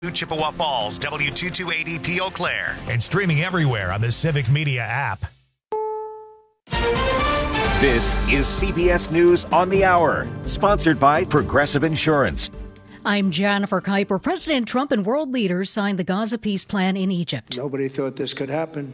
Chippewa Falls, W228EP Eau Claire. And streaming everywhere on the Civic Media app. This is CBS News on the Hour, sponsored by Progressive Insurance. I'm Jennifer Kuiper. President Trump and world leaders signed the Gaza peace plan in Egypt. Nobody thought this could happen.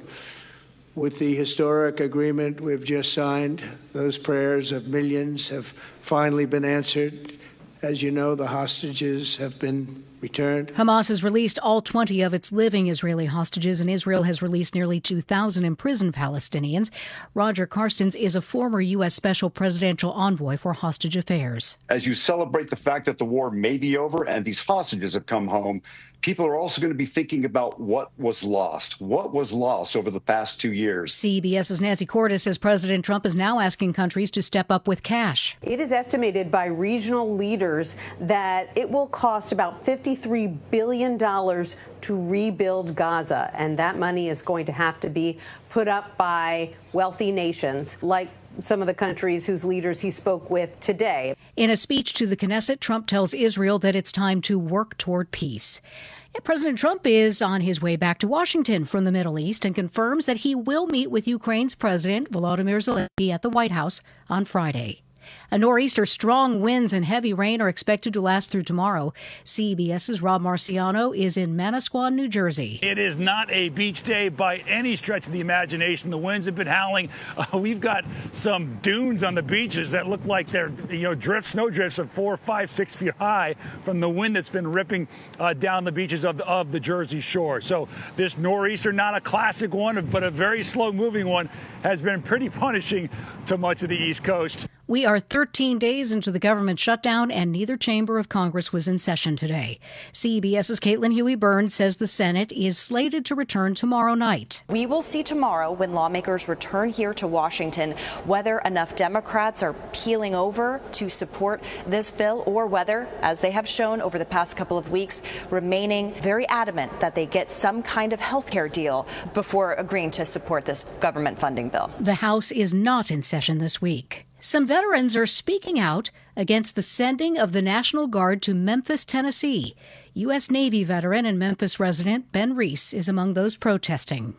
With the historic agreement we've just signed, those prayers of millions have finally been answered. As you know, the hostages have been returned. Hamas has released all 20 of its living Israeli hostages, and Israel has released nearly 2,000 imprisoned Palestinians. Roger Carstens is a former U.S. Special Presidential Envoy for Hostage Affairs. As you celebrate the fact that the war may be over and these hostages have come home, people are also going to be thinking about what was lost over the past 2 years. CBS's Nancy Cordes says President Trump is now asking countries to step up with cash. It is estimated by regional leaders that it will cost about $53 billion to rebuild Gaza, and that money is going to have to be put up by wealthy nations like some of the countries whose leaders he spoke with today. In a speech to the Knesset, Trump tells Israel that it's time to work toward peace. And President Trump is on his way back to Washington from the Middle East and confirms that he will meet with Ukraine's President Volodymyr Zelensky at the White House on Friday. A nor'easter, strong winds and heavy rain are expected to last through tomorrow. CBS's Rob Marciano is in Manasquan, New Jersey. It is not a beach day by any stretch of the imagination. The winds have been howling. We've got some dunes on the beaches that look like they're, snow drifts of 4, 5, 6 feet high from the wind that's been ripping down the beaches of the Jersey Shore. So this nor'easter, not a classic one, but a very slow-moving one, has been pretty punishing to much of the East Coast. We are 13 days into the government shutdown, and neither chamber of Congress was in session today. CBS's Caitlin Huey-Burns says the Senate is slated to return tomorrow night. We will see tomorrow when lawmakers return here to Washington whether enough Democrats are peeling over to support this bill or whether, as they have shown over the past couple of weeks, remaining very adamant that they get some kind of health care deal before agreeing to support this government funding bill. The House is not in session this week. Some veterans are speaking out against the sending of the National Guard to Memphis, Tennessee. U.S. Navy veteran and Memphis resident Ben Reese is among those protesting.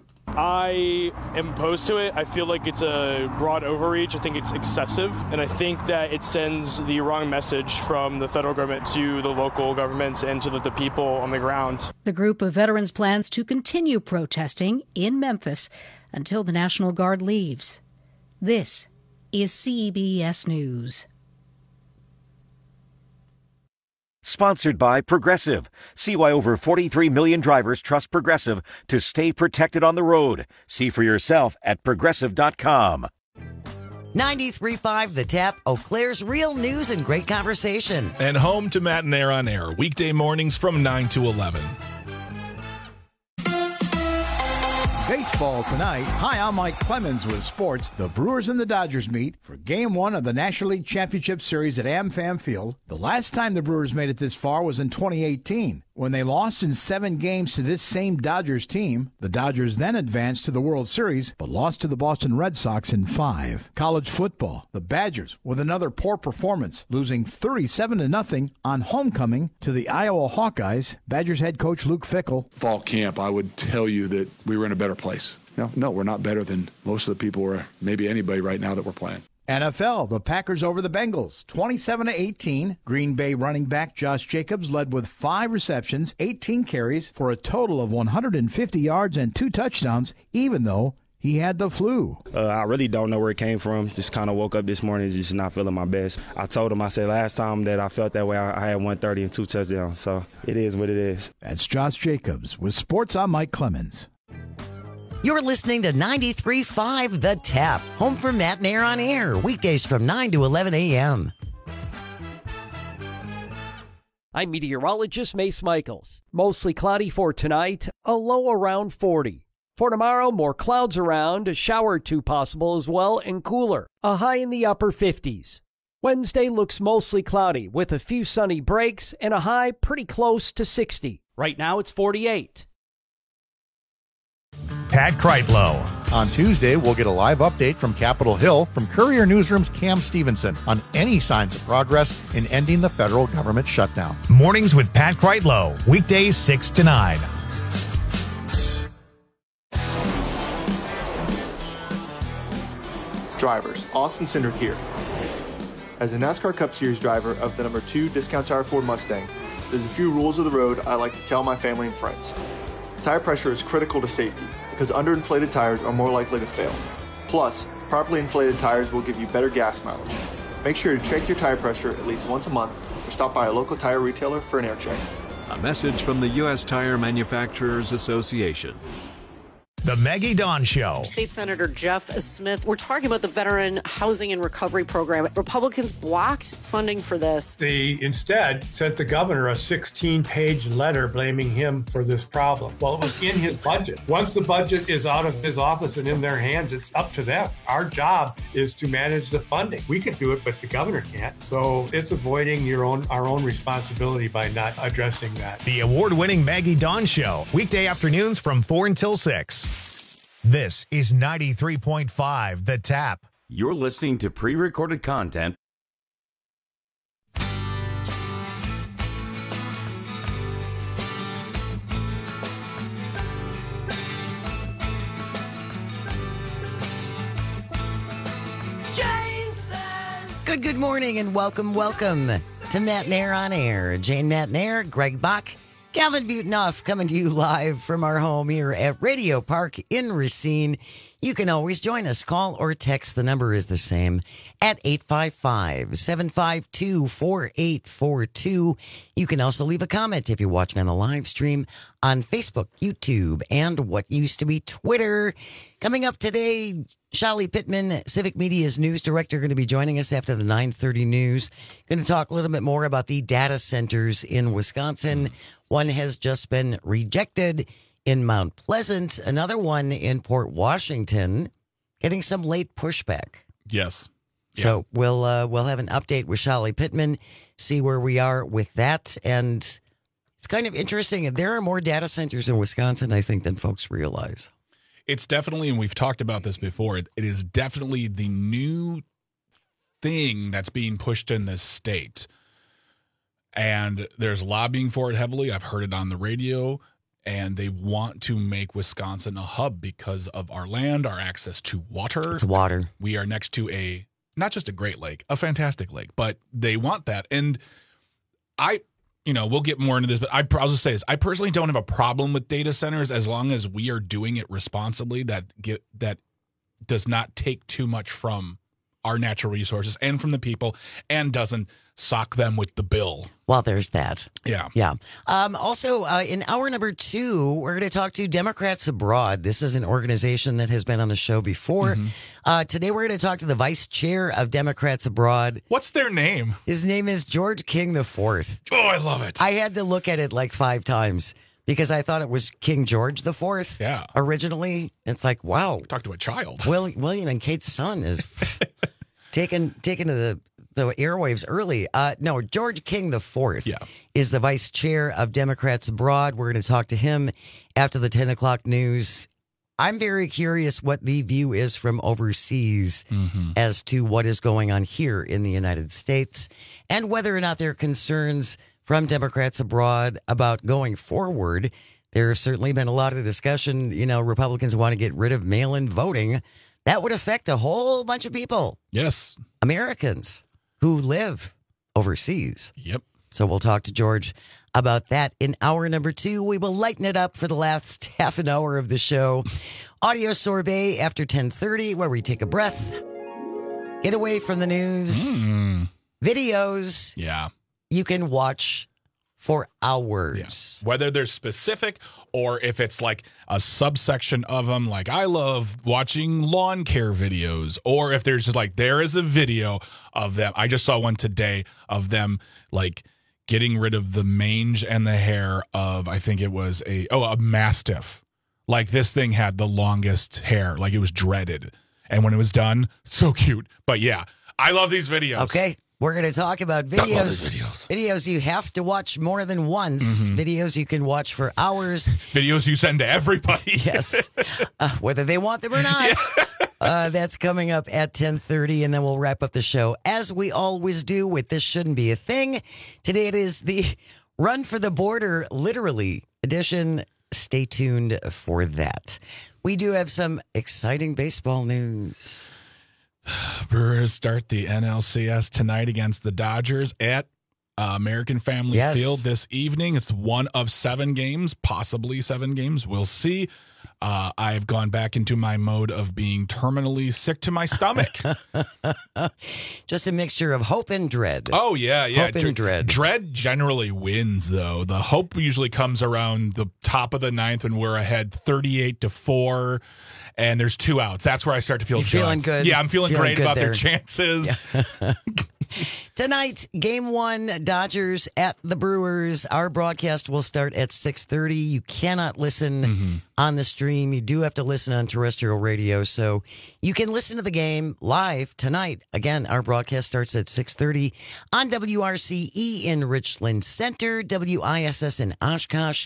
I am opposed to it. I feel like it's a broad overreach. I think it's excessive, and I think that it sends the wrong message from the federal government to the local governments and to the people on the ground. The group of veterans plans to continue protesting in Memphis until the National Guard leaves. This is CBS News. Sponsored by Progressive. See why over 43 million drivers trust Progressive to stay protected on the road. See for yourself at Progressive.com. 93.5 The Tap, Eau Claire's real news and great conversation. And home to Matt and Air on Air, weekday mornings from 9 to 11. Baseball tonight. Hi, I'm Mike Clemens with sports. The Brewers and the Dodgers meet for Game 1 of the National League Championship Series at AmFam Field. The last time the Brewers made it this far was in 2018, when they lost in 7 games to this same Dodgers team. The Dodgers then advanced to the World Series, but lost to the Boston Red Sox in 5. College football. The Badgers, with another poor performance, losing 37-0 on homecoming to the Iowa Hawkeyes. Badgers head coach Luke Fickell. Fall camp, I would tell you that we were in a better place. No, we're not better than most of the people or maybe anybody right now that we're playing. NFL, the Packers over the Bengals, 27-18. Green Bay running back Josh Jacobs led with 5 receptions, 18 carries for a total of 150 yards and 2 touchdowns, even though he had the flu. I really don't know where it came from. Just kind of woke up this morning just not feeling my best. I told him, I said last time that I felt that way, I had 130 and 2 touchdowns. So it is what it is. That's Josh Jacobs. With sports, I'm Mike Clemens. You're listening to 93.5 The Tap, home for Matt and Air on Air, weekdays from 9 to 11 a.m. I'm meteorologist Mace Michaels. Mostly cloudy for tonight, a low around 40. For tomorrow, more clouds around, a shower or 2 possible as well, and cooler, a high in the upper 50s. Wednesday looks mostly cloudy with a few sunny breaks and a high pretty close to 60. Right now it's 48. Pat Kreitlow. On Tuesday, we'll get a live update from Capitol Hill from Courier Newsroom's Cam Stevenson on any signs of progress in ending the federal government shutdown. Mornings with Pat Kreitlow, weekdays 6 to 9. Drivers, Austin Cindric here. As a NASCAR Cup Series driver of the number 2 Discount Tire Ford Mustang, there's a few rules of the road I like to tell my family and friends. Tire pressure is critical to safety because underinflated tires are more likely to fail. Plus, properly inflated tires will give you better gas mileage. Make sure to check your tire pressure at least once a month or stop by a local tire retailer for an air check. A message from the U.S. Tire Manufacturers Association. The Maggie Dawn Show. State Senator Jeff Smith, we're talking about the Veteran Housing and Recovery Program. Republicans blocked funding for this. They instead sent the governor a 16-page letter blaming him for this problem. Well, it was in his budget. Once the budget is out of his office and in their hands, it's up to them. Our job is to manage the funding. We can do it, but the governor can't. So it's avoiding our own responsibility by not addressing that. The award-winning Maggie Dawn Show, weekday afternoons from 4 until 6. This is 93.5 The Tap. You're listening to pre-recorded content. Good morning and welcome to Matt and Air on Air. Jane Matt and Air, Greg Bach, Calvin Butenhoff coming to you live from our home here at Radio Park in Racine. You can always join us. Call or text. The number is the same at 855-752-4842. You can also leave a comment if you're watching on the live stream on Facebook, YouTube, and what used to be Twitter. Coming up today, Shali Pittman, Civic Media's news director, going to be joining us after the 9:30 news. Going to talk a little bit more about the data centers in Wisconsin. One has just been rejected in Mount Pleasant. Another one in Port Washington, getting some late pushback. Yes. So we'll have an update with Shali Pittman, see where we are with that. And it's kind of interesting. There are more data centers in Wisconsin, I think, than folks realize. It's definitely, and we've talked about this before, it is definitely the new thing that's being pushed in this state. And there's lobbying for it heavily. I've heard it on the radio. And they want to make Wisconsin a hub because of our land, our access to water. It's water. We are next to not just a great lake, a fantastic lake, but they want that. And we'll get more into this, but I'll just say this. I personally don't have a problem with data centers as long as we are doing it responsibly, that does not take too much from our natural resources and from the people and doesn't sock them with the bill. Well, there's that. Yeah. Yeah. Also, in hour number 2, we're going to talk to Democrats Abroad. This is an organization that has been on the show before. Mm-hmm. Today, we're going to talk to the vice chair of Democrats Abroad. What's their name? His name is George King IV. Oh, I love it. I had to look at it like 5 times because I thought it was King George IV. Yeah. Originally. It's like, wow. Talk to a child. William and Kate's son is taken to the airwaves early. No, George King IV is the vice chair of Democrats Abroad. We're going to talk to him after the 10 o'clock news. I'm very curious what the view is from overseas as to what is going on here in the United States and whether or not there are concerns from Democrats abroad about going forward. There's certainly been a lot of discussion. Republicans want to get rid of mail-in voting. That would affect a whole bunch of people. Yes. Americans who live overseas. Yep. So we'll talk to George about that in hour number 2. We will lighten it up for the last half an hour of the show. Audio sorbet after 10:30, where we take a breath, get away from the news, videos. Yeah. You can watch for hours. Yeah. Whether they're specific or if it's like a subsection of them, like I love watching lawn care videos, or if there's just like, there is a video of them. I just saw one today of them like getting rid of the mange and the hair of, I think it was a Mastiff. Like this thing had the longest hair, like it was dreaded. And when it was done, so cute. But yeah, I love these videos. Okay. We're going to talk about videos you have to watch more than once, videos you can watch for hours. Videos you send to everybody. Yes, whether they want them or not. That's coming up at 10:30, and then we'll wrap up the show, as we always do, with This Shouldn't Be a Thing. Today it is the Run for the Border, literally, edition. Stay tuned for that. We do have some exciting baseball news. Brewers start the NLCS tonight against the Dodgers at American Family Field this evening. It's one of 7 games, possibly 7 games. We'll see. I've gone back into my mode of being terminally sick to my stomach. Just a mixture of hope and dread. Oh, yeah. Hope and dread. Dread generally wins, though. The hope usually comes around the top of the 9th when we're ahead 38-4, and there's 2 outs. That's where I start to feel joy. Feeling good? Yeah, I'm feeling great about their chances. Yeah. Tonight, Game 1, Dodgers at the Brewers. Our broadcast will start at 6:30. You cannot listen on the stream. You do have to listen on terrestrial radio. So you can listen to the game live tonight. Again, our broadcast starts at 6:30 on WRCE in Richland Center, WISS in Oshkosh,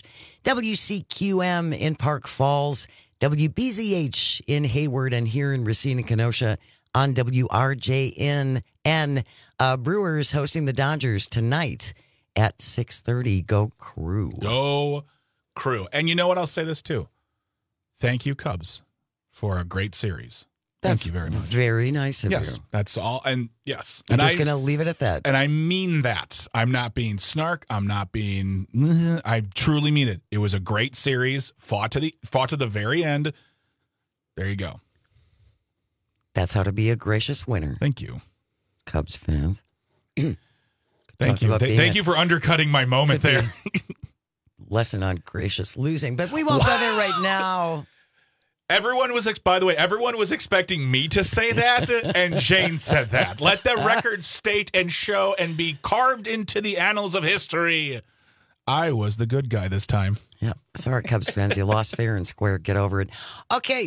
WCQM in Park Falls, WBZH in Hayward, and here in Racine and Kenosha on WRJN. And Brewers hosting the Dodgers tonight at 6:30. Go Crew. Go Crew. And you know what? I'll say this too. Thank you, Cubs, for a great series. Thank you very much. Very nice of you. That's all. And yes. I'm just going to leave it at that. And I mean that. I'm not being snark. I'm not being, I truly mean it. It was a great series. Fought to the very end. There you go. That's how to be a gracious winner. Thank you, Cubs fans. Thank you. Thank you for undercutting my moment there. Lesson on gracious losing, but we won't go there right now. Everyone was expecting me to say that, and Jane said that. Let the record state and show and be carved into the annals of history. I was the good guy this time. Yeah. Sorry, Cubs fans. You lost fair and square. Get over it. Okay.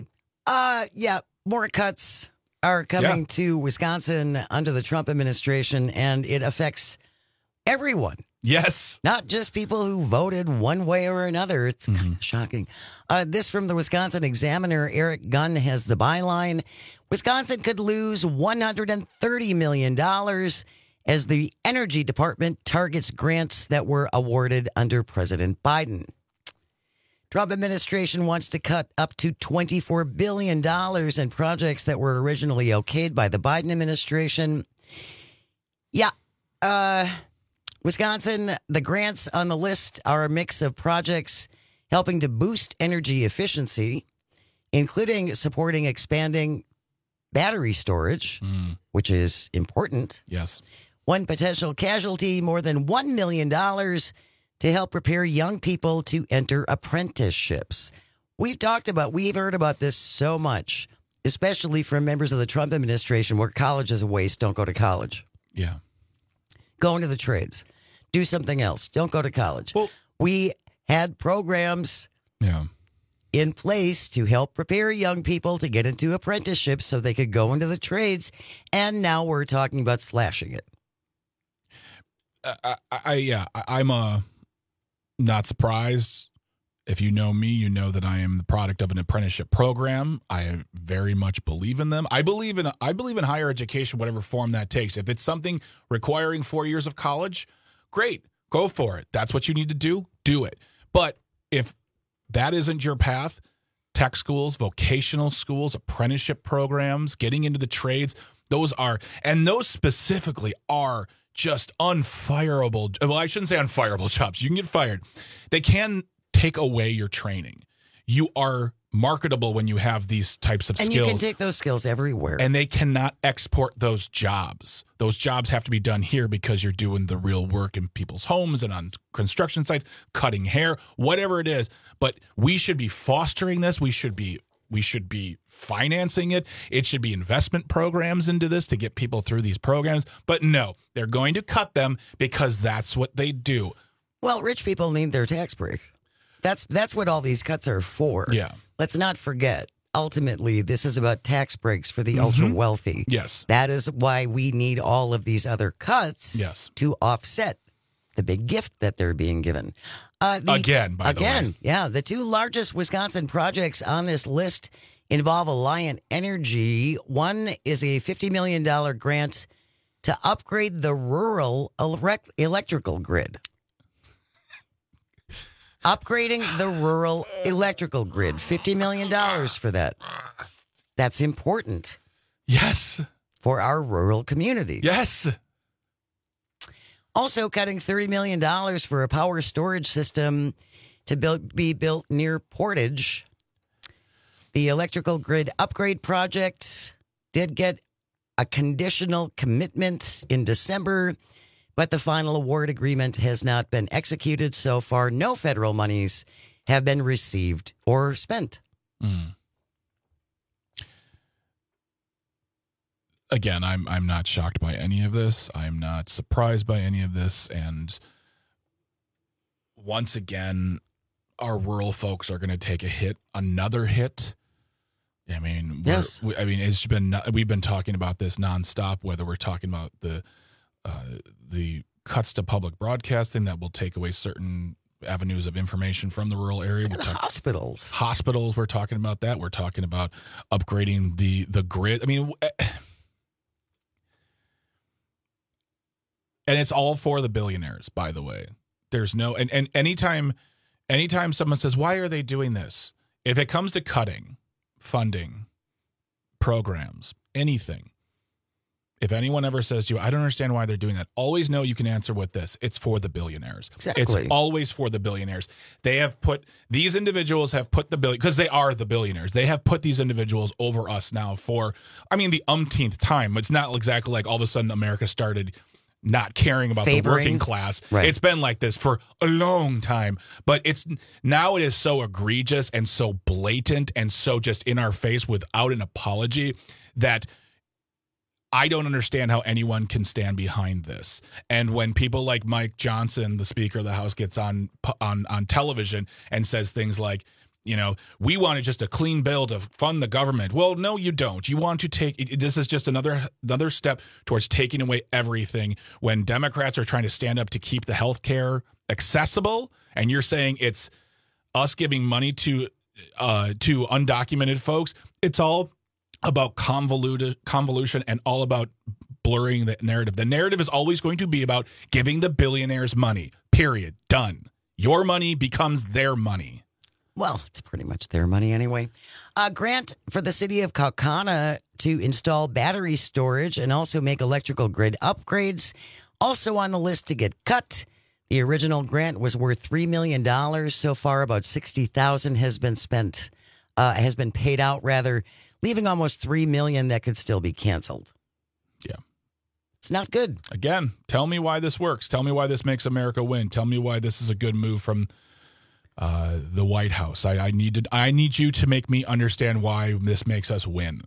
More cuts are coming to Wisconsin under the Trump administration, and it affects everyone. Yes. Not just people who voted one way or another. It's kind of shocking. This from the Wisconsin Examiner. Eric Gunn has the byline. Wisconsin could lose $130 million as the Energy Department targets grants that were awarded under President Biden. Trump administration wants to cut up to $24 billion in projects that were originally okayed by the Biden administration. Yeah. Wisconsin, the grants on the list are a mix of projects helping to boost energy efficiency, including supporting expanding battery storage, which is important. Yes. One potential casualty, more than $1 million to help prepare young people to enter apprenticeships. We've heard about this so much, especially from members of the Trump administration, where college is a waste. Don't go to college. Yeah. Go into the trades. Do something else. Don't go to college. Well, we had programs in place to help prepare young people to get into apprenticeships so they could go into the trades, and now we're talking about slashing it. I'm not surprised. If you know me, you know that I am the product of an apprenticeship program. I very much believe in them. I believe in higher education, whatever form that takes. If it's something requiring 4 years of college, great, go for it. That's what you need to do it. But if that isn't your path, tech schools, vocational schools, apprenticeship programs, getting into the trades, those specifically are just unfireable. Well, I shouldn't say unfireable jobs. You can get fired. They can take away your training. You are marketable when you have these types of skills. And you can take those skills everywhere. And they cannot export those jobs. Those jobs have to be done here because you're doing the real work in people's homes and on construction sites, cutting hair, whatever it is. But we should be fostering this. We should be financing it. It should be investment programs into this to get people through these programs. But no, they're going to cut them because that's what they do. Well, rich people need their tax break. That's what all these cuts are for. Yeah. Let's not forget. ultimately, this is about tax breaks for the ultra wealthy. Yes. That is why we need all of these other cuts Yes. to offset the big gift that they're being given. Again, by the way. Yeah. The two largest Wisconsin projects on this list involve Alliant Energy. One is a $50 million grant to upgrade the rural electrical grid. Upgrading the rural electrical grid. $50 million for that. That's important. Yes. For our rural communities. Yes. Also cutting $30 million for a power storage system to be built near Portage. The electrical grid upgrade project did get a conditional commitment in December, but the final award agreement has not been executed so far. No federal monies have been received or spent. Again, I'm not shocked by any of this. I'm not surprised by any of this. And once again, our rural folks are going to take a hit, another hit. I mean, yes. We've been talking about this nonstop. Whether we're talking about the cuts to public broadcasting that will take away certain avenues of information from the rural area. Hospitals. We're talking about that. We're talking about upgrading the grid. I mean. And it's all for the billionaires, by the way. There's no and anytime someone says, why are they doing this? If it comes to cutting, funding, programs, anything, if anyone ever says to you, I don't understand why they're doing that, always know you can answer with this. It's for the billionaires. Exactly. It's always for the billionaires. These individuals have put because they are the billionaires. They have put these individuals over us now for, the umpteenth time. It's not exactly like all of a sudden America started not caring about the working class. Right. It's been like this for a long time, but it is so egregious and so blatant and so just in our face without an apology that I don't understand how anyone can stand behind this. And when people like Mike Johnson, the Speaker of the House, gets on television and says things like, we wanted just a clean bill to fund the government. Well, no, you don't. You want to this is just another step towards taking away everything when Democrats are trying to stand up to keep the health care accessible. And you're saying it's us giving money to undocumented folks. It's all about convolution and all about blurring the narrative. The narrative is always going to be about giving the billionaires money, period. Done. Your money becomes their money. Well, it's pretty much their money anyway. A grant for the city of Kaukauna to install battery storage and also make electrical grid upgrades. Also on the list to get cut. The original grant was worth $3 million. So far, about $60,000 has been paid out, leaving almost $3 million that could still be canceled. Yeah. It's not good. Again, tell me why this works. Tell me why this makes America win. Tell me why this is a good move from the White House. I need you to make me understand why this makes us win.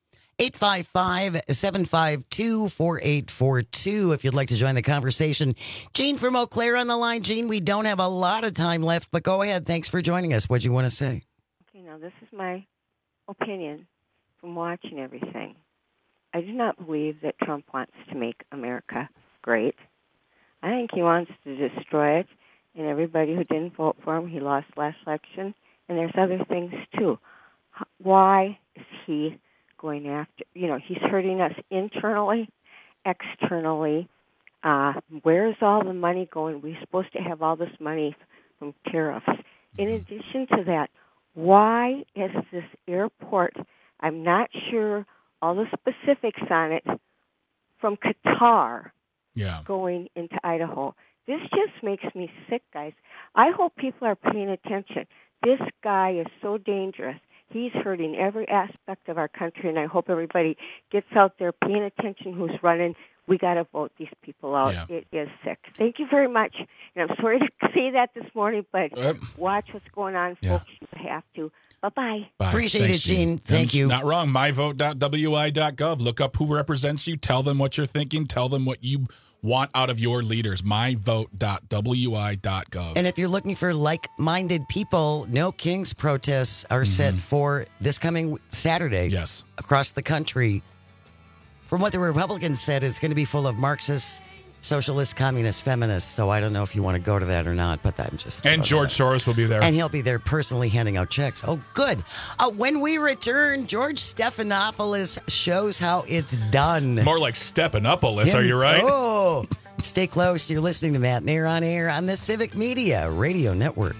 855-752-4842 if you'd like to join the conversation. Gene from Eau Claire on the line. Gene, we don't have a lot of time left, but go ahead. Thanks for joining us. What do you want to say? Okay, now this is my opinion from watching everything. I do not believe that Trump wants to make America great. I think he wants to destroy it. And everybody who didn't vote for him, he lost last election. And there's other things, too. Why is he going after, he's hurting us internally, externally. Where is all the money going? We're supposed to have all this money from tariffs. In addition to that, why is this airport, I'm not sure all the specifics on it, from Qatar going into Idaho? This just makes me sick, guys. I hope people are paying attention. This guy is so dangerous. He's hurting every aspect of our country, and I hope everybody gets out there paying attention who's running. We got to vote these people out. Yeah. It is sick. Thank you very much. And I'm sorry to say that this morning, but watch what's going on, folks. You have to. Bye-bye. Bye. Appreciate it, Gene. Thank you. Not wrong. Myvote.wi.gov. Look up who represents you. Tell them what you're thinking. Tell them what you want out of your leaders. myvote.wi.gov. And if you're looking for like-minded people, No Kings protests are set for this coming Saturday. Yes. Across the country. From what the Republicans said, it's going to be full of Marxists, socialists, communists, feminists. So I don't know if you want to go to that or not, but I'm just... And George Soros will be there. And he'll be there personally handing out checks. Oh, good. When we return, George Stephanopoulos shows how it's done. More like Stephanopoulos, are you right? Oh, stay close. You're listening to Matt Nair on air on the Civic Media Radio Network.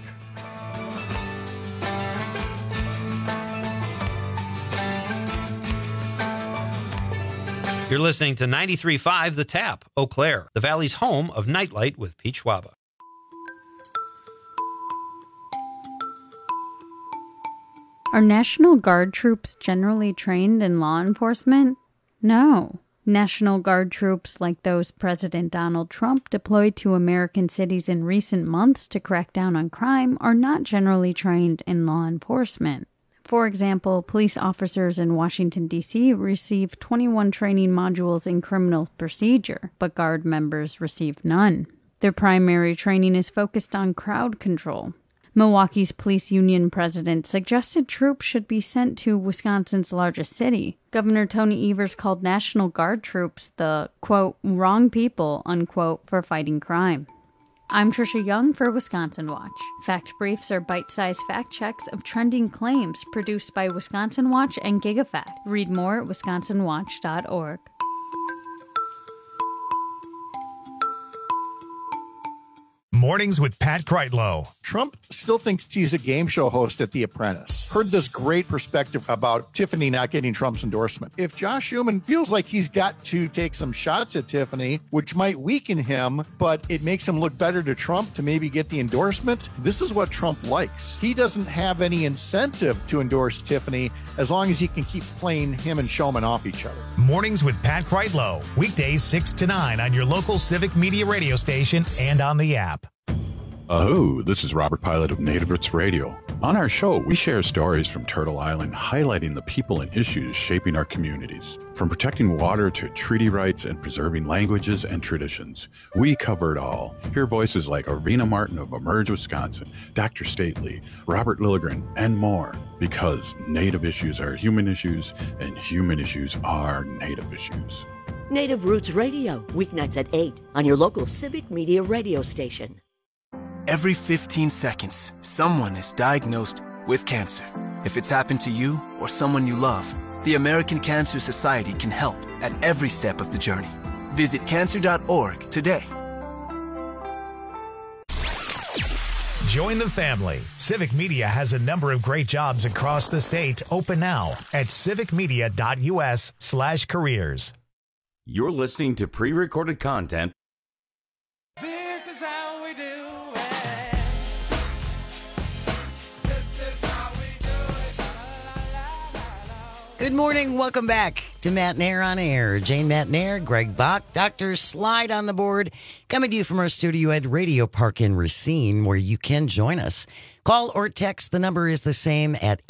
You're listening to 93.5 The Tap, Eau Claire, the Valley's home of Nightlight with Pete Schwaba. Are National Guard troops generally trained in law enforcement? No. National Guard troops like those President Donald Trump deployed to American cities in recent months to crack down on crime are not generally trained in law enforcement. For example, police officers in Washington, D.C. receive 21 training modules in criminal procedure, but Guard members receive none. Their primary training is focused on crowd control. Milwaukee's police union president suggested troops should be sent to Wisconsin's largest city. Governor Tony Evers called National Guard troops the, quote, wrong people, unquote, for fighting crime. I'm Trisha Young for Wisconsin Watch. Fact Briefs are bite-sized fact checks of trending claims produced by Wisconsin Watch and GigaFact. Read more at wisconsinwatch.org. Mornings with Pat Kreitlow. Trump still thinks he's a game show host at The Apprentice. Heard this great perspective about Tiffany not getting Trump's endorsement. If Josh Schuman feels like he's got to take some shots at Tiffany, which might weaken him, but it makes him look better to Trump to maybe get the endorsement, this is what Trump likes. He doesn't have any incentive to endorse Tiffany as long as he can keep playing him and Showman off each other. Mornings with Pat Kreitlow. Weekdays 6 to 9 on your local Civic Media radio station and on the app. Aho, this is Robert Pilot of Native Roots Radio. On our show, we share stories from Turtle Island highlighting the people and issues shaping our communities. From protecting water to treaty rights and preserving languages and traditions, we cover it all. Hear voices like Arvina Martin of Emerge, Wisconsin, Dr. Stately, Robert Lilligren, and more. Because Native issues are human issues, and human issues are Native issues. Native Roots Radio, weeknights at 8 on your local Civic Media radio station. Every 15 seconds, someone is diagnosed with cancer. If it's happened to you or someone you love, the American Cancer Society can help at every step of the journey. Visit cancer.org today. Join the family. Civic Media has a number of great jobs across the state open now at civicmedia.us/careers. You're listening to pre-recorded content. This is how we do it. Good morning. Welcome back to Matt Nair on Air. Jane Matt Nair, Greg Bach, Dr. Slide on the board, coming to you from our studio at Radio Park in Racine, where you can join us. Call or text. The number is the same at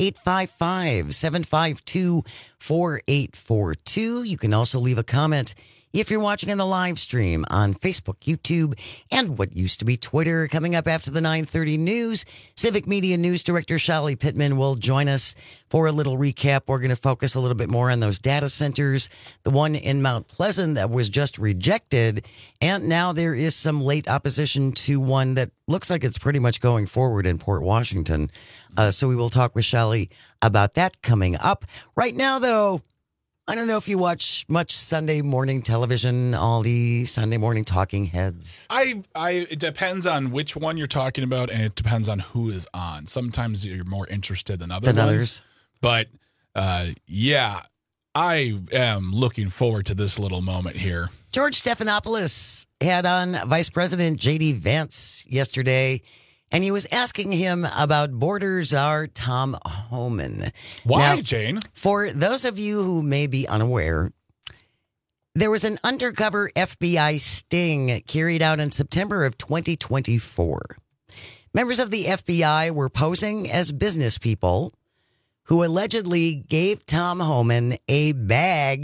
855-752-4842. You can also leave a comment if you're watching on the live stream on Facebook, YouTube, and what used to be Twitter. Coming up after the 9:30 news, Civic Media News Director Shali Pittman will join us for a little recap. We're going to focus a little bit more on those data centers, the one in Mount Pleasant that was just rejected, and now there is some late opposition to one that looks like it's pretty much going forward in Port Washington. So we will talk with Shali about that coming up. Right now, though, I don't know if you watch much Sunday morning television, all the Sunday morning talking heads. It depends on which one you're talking about, and it depends on who is on. Sometimes you're more interested than others. But yeah, I am looking forward to this little moment here. George Stephanopoulos had on Vice President J.D. Vance yesterday, and he was asking him about border czar Tom Homan. Why, now, Jane? For those of you who may be unaware, there was an undercover FBI sting carried out in September of 2024. Members of the FBI were posing as business people who allegedly gave Tom Homan a bag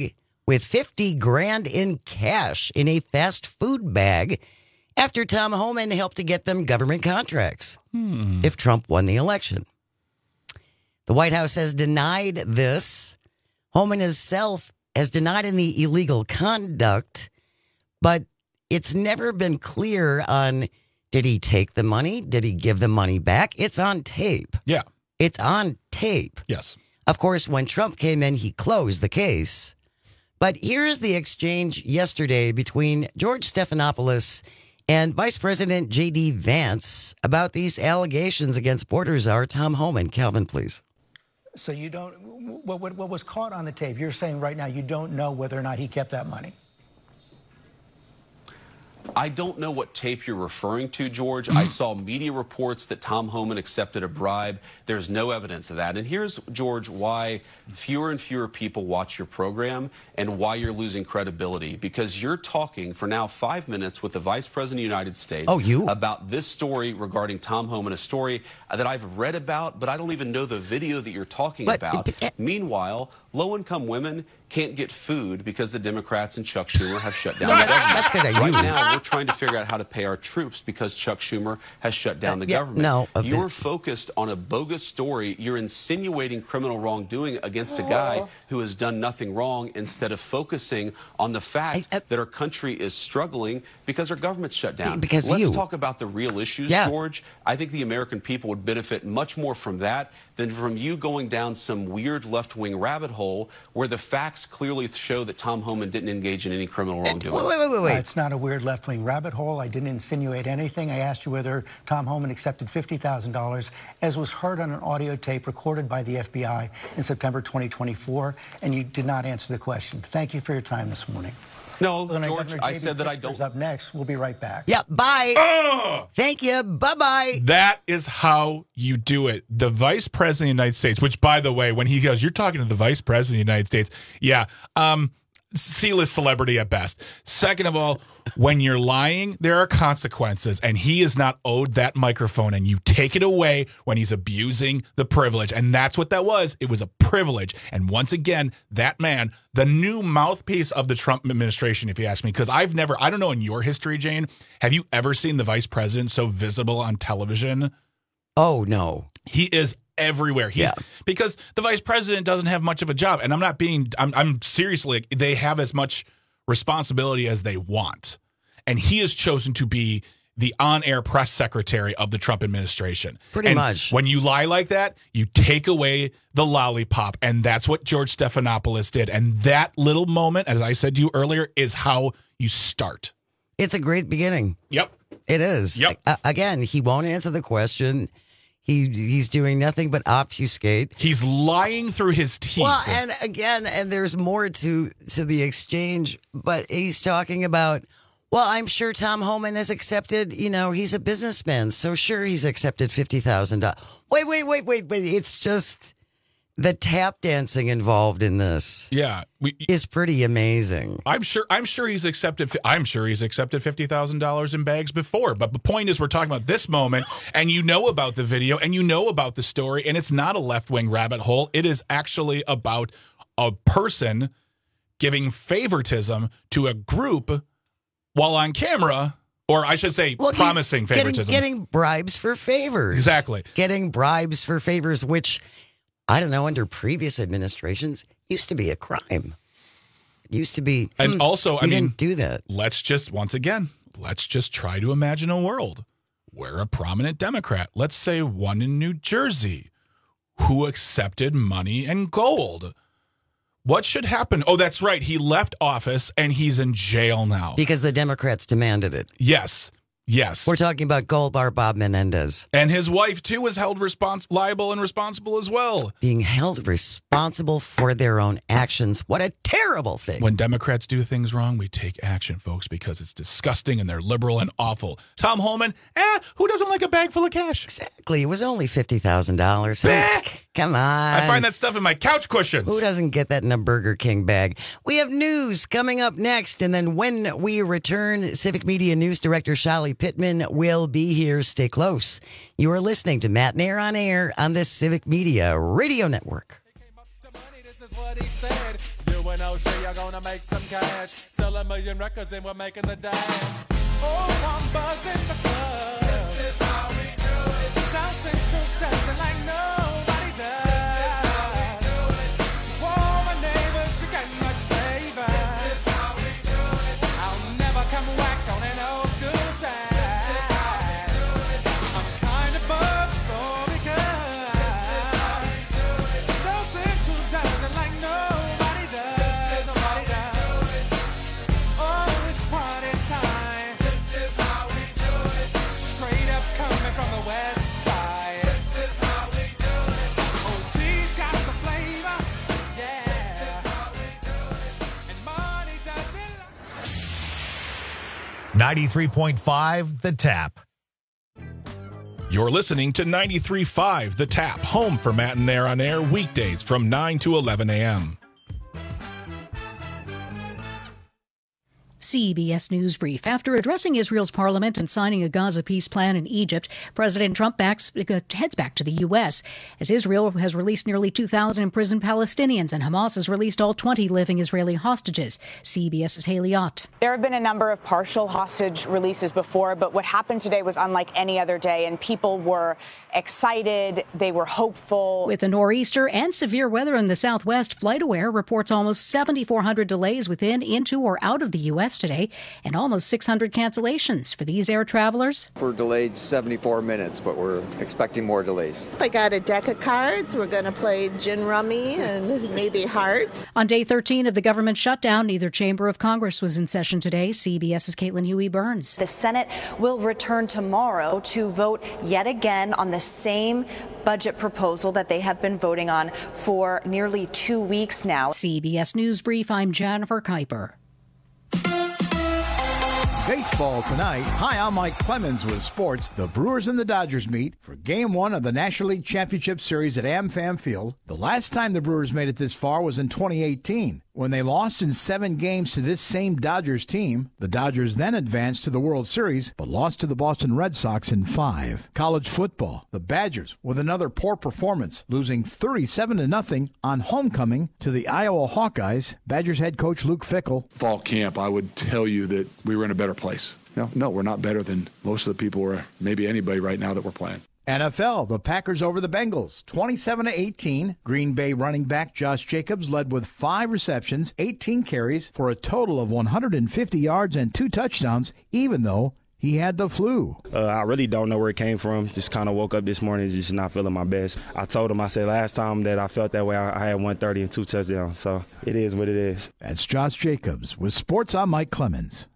with $50,000 in cash in a fast food bag after Tom Homan helped to get them government contracts if Trump won the election. The White House has denied this. Homan himself has denied any illegal conduct, but it's never been clear on, did he take the money? Did he give the money back? It's on tape. Yeah. It's on tape. Yes. Of course, when Trump came in, he closed the case. But here's the exchange yesterday between George Stephanopoulos and Vice President J.D. Vance about these allegations against border czar Tom Homan. Calvin, please. So you don't, what was caught on the tape, you're saying right now you don't know whether or not he kept that money? I don't know what tape you're referring to, George. I saw media reports that Tom Homan accepted a bribe. There's no evidence of that. And here's, George, why fewer and fewer people watch your program and why you're losing credibility. Because you're talking for now 5 minutes with the Vice President of the United States about this story regarding Tom Homan, a story that I've read about, but I don't even know the video that you're talking about. Meanwhile, low-income women can't get food because the Democrats and Chuck Schumer have shut down the government. That's good. Right now, we're trying to figure out how to pay our troops because Chuck Schumer has shut down the government. You're focused on a bogus story. You're insinuating criminal wrongdoing against a guy who has done nothing wrong instead of focusing on the fact that our country is struggling because our government's shut down. Let's talk about the real issues, George. I think the American people would benefit much more from that than from you going down some weird left-wing rabbit hole where the facts clearly show that Tom Homan didn't engage in any criminal wrongdoing. Wait. It's not a weird left-wing rabbit hole. I didn't insinuate anything. I asked you whether Tom Homan accepted $50,000, as was heard on an audio tape recorded by the FBI in September 2024, and you did not answer the question. Thank you for your time this morning. No, George, I said that I don't. Up next, we'll be right back. Yeah, bye. Thank you. Bye-bye. That is how you do it. The Vice President of the United States, which, by the way, when he goes, you're talking to the Vice President of the United States. Yeah, C-list celebrity at best. Second of all, when you're lying, there are consequences, and he is not owed that microphone, and you take it away when he's abusing the privilege, and that's what that was. It was a privilege, and once again, that man, the new mouthpiece of the Trump administration, if you ask me, because I don't know in your history, Jane, have you ever seen the vice president so visible on television? Oh, no. He is everywhere. Because the vice president doesn't have much of a job, and I'm seriously, they have as much responsibility as they want. And he has chosen to be the on-air press secretary of the Trump administration. Pretty much. When you lie like that, you take away the lollipop, and that's what George Stephanopoulos did. And that little moment, as I said to you earlier, is how you start. It's a great beginning. Yep. It is. Yep. Again, he won't answer the question. He's doing nothing but obfuscate. He's lying through his teeth. Well, and again, and there's more to the exchange, but he's talking about, well, I'm sure Tom Homan has accepted, he's a businessman, so sure he's accepted $50,000. Wait. It's just the tap dancing involved in this. Yeah, is pretty amazing. I'm sure he's accepted $50,000 in bags before. But the point is, we're talking about this moment, and you know about the video, and you know about the story, and it's not a left-wing rabbit hole. It is actually about a person giving favoritism to a group while on camera. Or I should say, promising favoritism. Getting bribes for favors. Exactly. Getting bribes for favors, which, I don't know, under previous administrations, used to be a crime. It used to be. And also, didn't do that. Let's just try to imagine a world where a prominent Democrat, let's say one in New Jersey, who accepted money and gold. What should happen? Oh, that's right. He left office and he's in jail now. Because the Democrats demanded it. Yes. We're talking about Gold Bar Bob Menendez. And his wife, too, was held liable and responsible as well. Being held responsible for their own actions. What a terrible thing. When Democrats do things wrong, we take action, folks, because it's disgusting and they're liberal and awful. Tom Homan, who doesn't like a bag full of cash? Exactly. It was only $50,000. Come on. I find that stuff in my couch cushions. Who doesn't get that in a Burger King bag? We have news coming up next. And then when we return, Civic Media News Director Shali Pittman will be here. Stay close. You are listening to Matt Nair on Air on the Civic Media Radio Network. This is what he said. and OG are gonna make some cash. Sell 1 million records and we're making the dash. Oh, I'm buzzing the club. This is how we do it. South Central does it like nobody does. This is how we do it. To all my neighbors, you got much flavor. This is how we do it. I'll never come whack on an old school track. This is how we do it. I'm kind of buzzed, so because South Central does it like nobody does. Nobody does. Oh, it's party time. This is how we do it. Straight up coming from the west side. This is how we do it. Oh, she's got the flavor. Yeah. This is how we do it. And money does it. 93.5 The Tap. You're listening to 93.5 The Tap, home for Matt and Nair on air weekdays from 9 to 11 a.m. CBS News Brief. After addressing Israel's parliament and signing a Gaza peace plan in Egypt, President Trump heads back to the U.S. as Israel has released nearly 2,000 imprisoned Palestinians and Hamas has released all 20 living Israeli hostages. CBS's Haley Ott. There have been a number of partial hostage releases before, but what happened today was unlike any other day, and people were excited. They were hopeful. With the nor'easter and severe weather in the Southwest, FlightAware reports almost 7,400 delays within, into, or out of the U.S. today, and almost 600 cancellations. For these air travelers, we're delayed 74 minutes, but we're expecting more delays. I got a deck of cards. We're going to play gin rummy and maybe hearts. On day 13 of the government shutdown, neither chamber of Congress was in session today. CBS's Caitlin Huey-Burns. The Senate will return tomorrow to vote yet again on the same budget proposal that they have been voting on for nearly 2 weeks now. CBS News Brief, I'm Jennifer Kuiper. Baseball tonight. Hi, I'm Mike Clemens with sports. The Brewers and the Dodgers meet for Game 1 of the National League Championship Series at AmFam Field. The last time the Brewers made it this far was in 2018, when they lost in 7 games to this same Dodgers team. The Dodgers then advanced to the World Series, but lost to the Boston Red Sox in 5. College football. The Badgers, with another poor performance, losing 37-0 on homecoming to the Iowa Hawkeyes. Badgers head coach Luke Fickell. Fall camp, I would tell you that we were in a better place. No, we're not better than most of the people or maybe anybody right now that we're playing. NFL, the Packers over the Bengals, 27-18. Green Bay running back Josh Jacobs led with 5 receptions, 18 carries for a total of 150 yards and 2 touchdowns, even though he had the flu. I really don't know where it came from. Just kind of woke up this morning just not feeling my best. I told him, I said last time that I felt that way, I had 130 and 2 touchdowns. So it is what it is. That's Josh Jacobs. With sports, I'm Mike Clemens.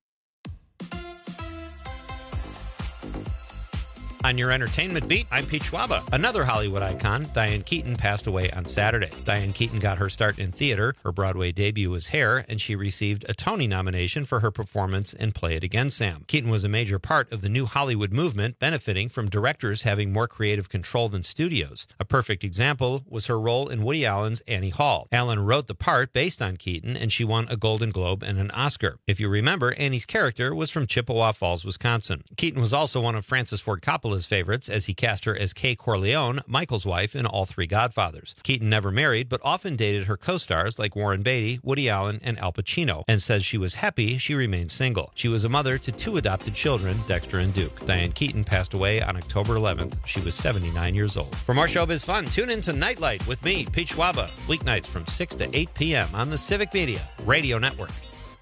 On your entertainment beat, I'm Pete Schwaba. Another Hollywood icon, Diane Keaton, passed away on Saturday. Diane Keaton got her start in theater. Her Broadway debut was Hair, and she received a Tony nomination for her performance in Play It Again, Sam. Keaton was a major part of the new Hollywood movement, benefiting from directors having more creative control than studios. A perfect example was her role in Woody Allen's Annie Hall. Allen wrote the part based on Keaton, and she won a Golden Globe and an Oscar. If you remember, Annie's character was from Chippewa Falls, Wisconsin. Keaton was also one of Francis Ford Coppola's favorites, as he cast her as Kay Corleone, Michael's wife in all 3 Godfathers. Keaton never married, but often dated her co-stars like Warren Beatty, Woody Allen, and Al Pacino, and says she was happy she remained single. She was a mother to 2 adopted children, Dexter and Duke. Diane Keaton passed away on October 11th. She was 79 years old. For more showbiz fun, tune in to Nightlight with me, Pete Schwaba, weeknights from 6 to 8 p.m. on the Civic Media Radio Network.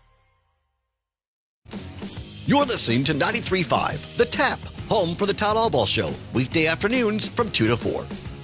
You're listening to 93.5 The Tap, home for the Todd Albaugh Show, weekday afternoons from 2 to 4.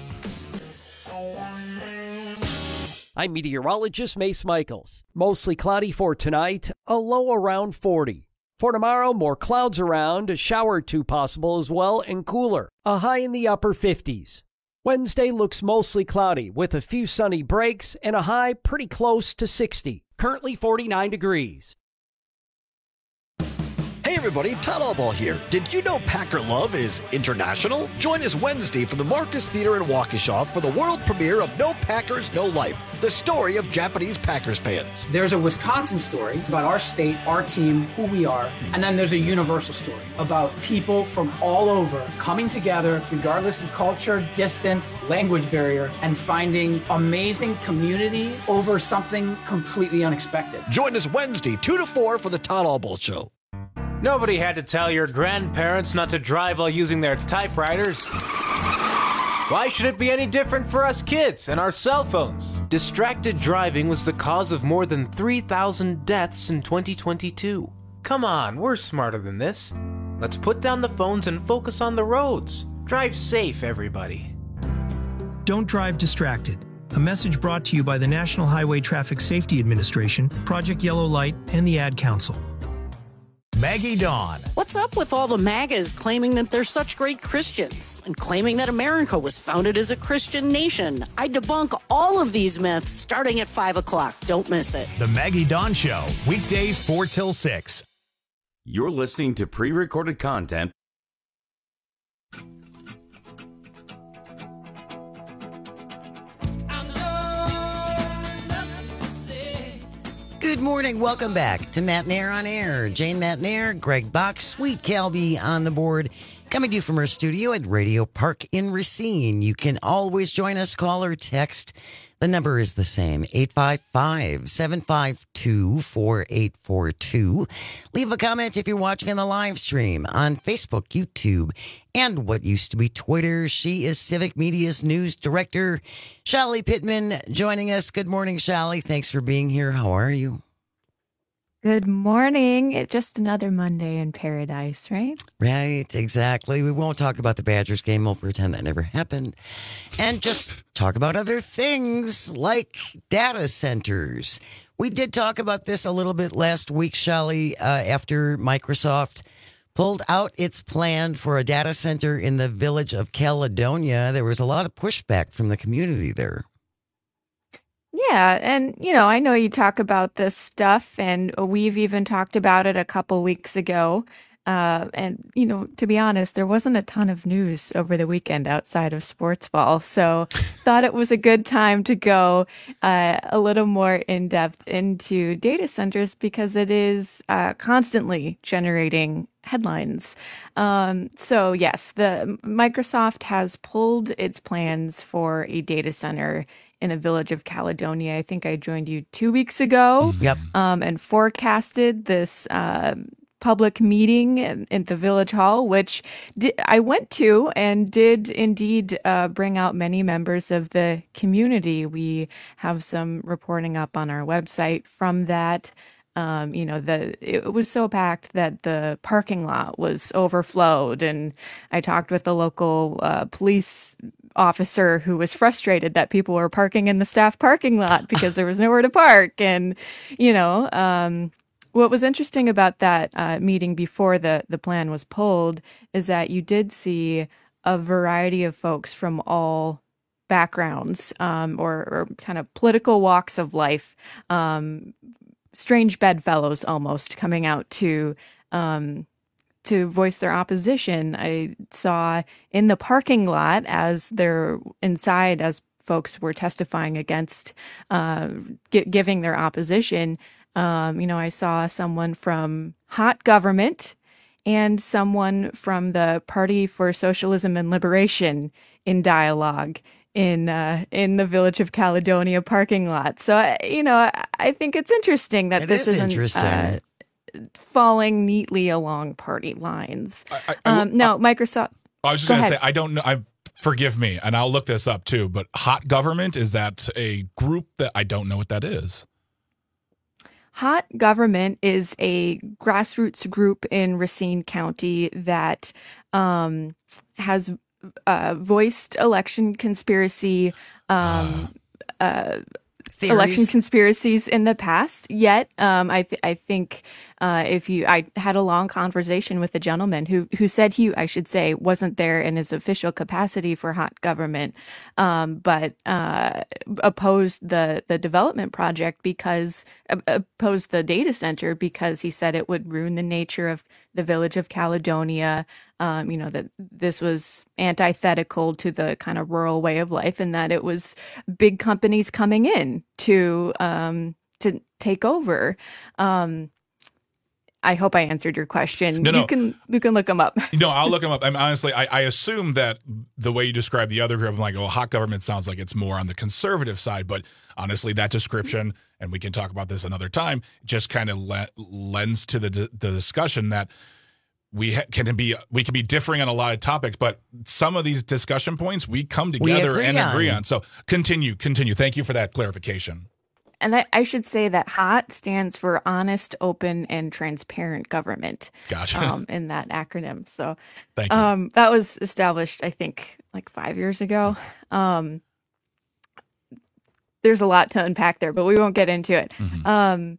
I'm meteorologist Mace Michaels. Mostly cloudy for tonight, a low around 40. For tomorrow, more clouds around, a shower or 2 possible as well, and cooler, a high in the upper 50s. Wednesday looks mostly cloudy with a few sunny breaks and a high pretty close to 60. Currently 49 degrees. Hey everybody, Todd Allball here. Did you know Packer Love is international? Join us Wednesday from the Marcus Theater in Waukesha for the world premiere of No Packers, No Life, the story of Japanese Packers fans. There's a Wisconsin story about our state, our team, who we are, and then there's a universal story about people from all over coming together, regardless of culture, distance, language barrier, and finding amazing community over something completely unexpected. Join us Wednesday, 2 to 4 for the Todd Allball Show. Nobody had to tell your grandparents not to drive while using their typewriters. Why should it be any different for us kids and our cell phones? Distracted driving was the cause of more than 3,000 deaths in 2022. Come on, we're smarter than this. Let's put down the phones and focus on the roads. Drive safe, everybody. Don't drive distracted. A message brought to you by the National Highway Traffic Safety Administration, Project Yellow Light, and the Ad Council. Maggie Dawn. What's up with all the MAGAs claiming that they're such great Christians and claiming that America was founded as a Christian nation? I debunk all of these myths starting at 5 o'clock. Don't miss it. The Maggie Dawn Show, weekdays 4 till 6. You're listening to pre-recorded content. Good morning. Welcome back to Matt Nair on Air. Jane Matt Nair, Greg Bach, Sweet Calby on the board. Coming to you from our studio at Radio Park in Racine. You can always join us, call or text. The number is the same, 855-752-4842. Leave a comment if you're watching on the live stream on Facebook, YouTube, and what used to be Twitter. She is Civic Media's news director, Shelly Pittman, joining us. Good morning, Shelly. Thanks for being here. How are you? Good morning. It's just another Monday in paradise, right? Right, exactly. We won't talk about the Badgers game. We'll pretend that never happened. And just talk about other things like data centers. We did talk about this a little bit last week, Shelly, after Microsoft pulled out its plan for a data center in the village of Caledonia. There was a lot of pushback from the community there. Yeah, and, I know you talk about this stuff, and we've even talked about it a couple weeks ago. And, to be honest, there wasn't a ton of news over the weekend outside of sports ball. So thought it was a good time to go a little more in depth into data centers because it is constantly generating headlines. So yes, the Microsoft has pulled its plans for a data center in the village of Caledonia. I think I joined you 2 weeks ago. Yep. And forecasted this public meeting in the village hall, which I went to and did indeed bring out many members of the community. We have some reporting up on our website from that. It was so packed that the parking lot was overflowed, and I talked with the local police officer who was frustrated that people were parking in the staff parking lot because there was nowhere to park. And, what was interesting about that meeting before the plan was pulled is that you did see a variety of folks from all backgrounds or kind of political walks of life, strange bedfellows almost, coming out to voice their opposition. I saw in the parking lot as they're inside, as folks were testifying against giving their opposition. I saw someone from Hot Government and someone from the Party for Socialism and Liberation in dialogue in the village of Caledonia parking lot. So, I think it's interesting that this isn't falling neatly along party lines. Now, Microsoft. I was just going to say, I don't know. Forgive me, and I'll look this up too. But Hot Government, is that a group that I don't know what that is? Hot Government is a grassroots group in Racine County that has voiced election conspiracy election conspiracies in the past. Yet, I think I had a long conversation with a gentleman who said I should say, wasn't there in his official capacity for hot government, but opposed the development project opposed the data center because he said it would ruin the nature of the village of Caledonia. That this was antithetical to the kind of rural way of life, and that it was big companies coming in to take over. I hope I answered your question. No. You can look them up. No, I'll look them up. Honestly, I assume that the way you describe the other group, I'm like, hot government sounds like it's more on the conservative side. But honestly, that description, and we can talk about this another time, just kind of lends to the discussion that we can be differing on a lot of topics, but some of these discussion points we come together and agree on. So continue. Thank you for that clarification. And I should say that HOT stands for Honest, Open, and Transparent Government. Gotcha. In that acronym. So thank you. That was established, I think, like 5 years ago. There's a lot to unpack there, but we won't get into it. Mm-hmm.